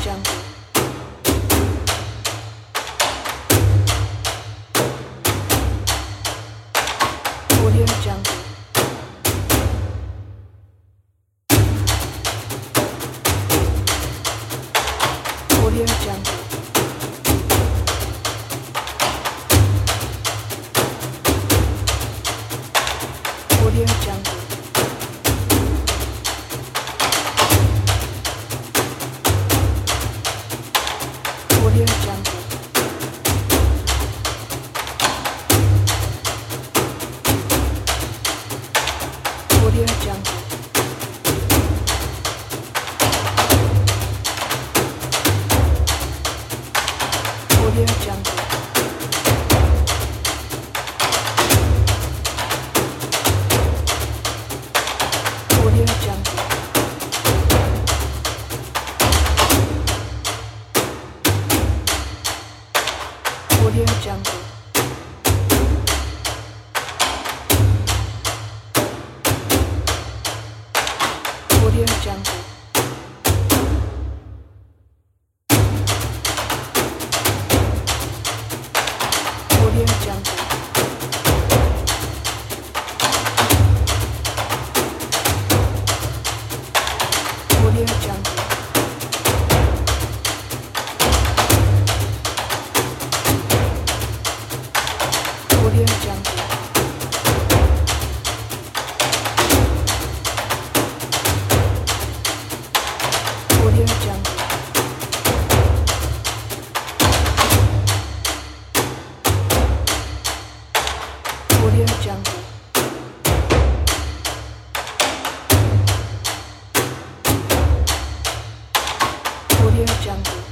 Jungle. Audio Jungle. Audio Jungle. Audio Jungle. Audio Jungle. Audio Jungle. Audio Jungle. Audio Jungle. Audio Jungle. Audio Jungle. Audio Jungle. Audio Jungle. Audio Jungle. Audio Jungle. Audio Jungle. Audio Jungle.